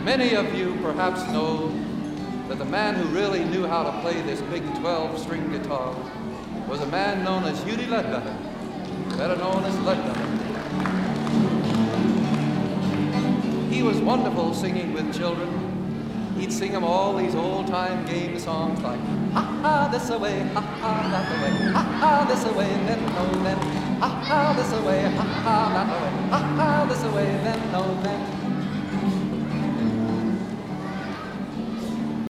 Many of you perhaps know that the man who really knew how to play this big 12-string guitar was a man known as Hughie Ledbetter, better known as Ledbetter. He was wonderful singing with children. He'd sing them all these old-time game songs like, ha-ha, this away, ha-ha, that away, ha-ha, this away, then no, then, ha-ha, this away, ha-ha, that away, ha-ha, this away, then no, then.